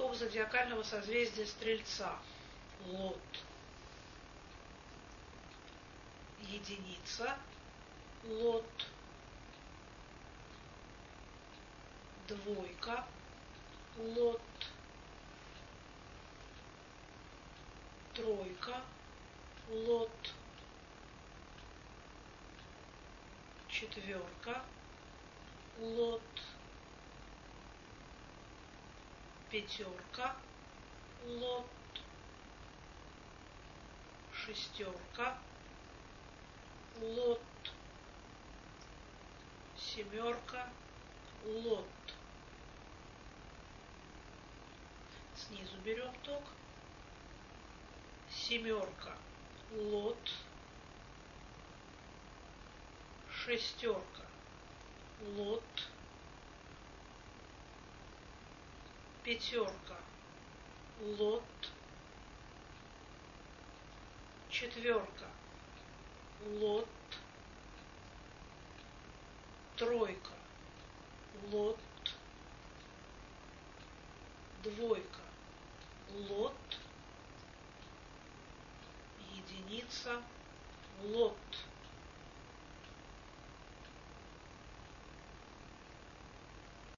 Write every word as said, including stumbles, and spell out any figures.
гороскоп зодиакального созвездия Стрельца. Лот. Единица. Лот. Двойка. Лот. Тройка. Лот. Четверка. Лот. Пятерка. Лот. Шестерка. Лот. Семерка. Лот. Снизу берем ток. Семерка. Лот. Шестерка. Лот. Пятерка. Лот. Четверка. Лот. Тройка. Лот. Двойка. Лот. Единица. Лот.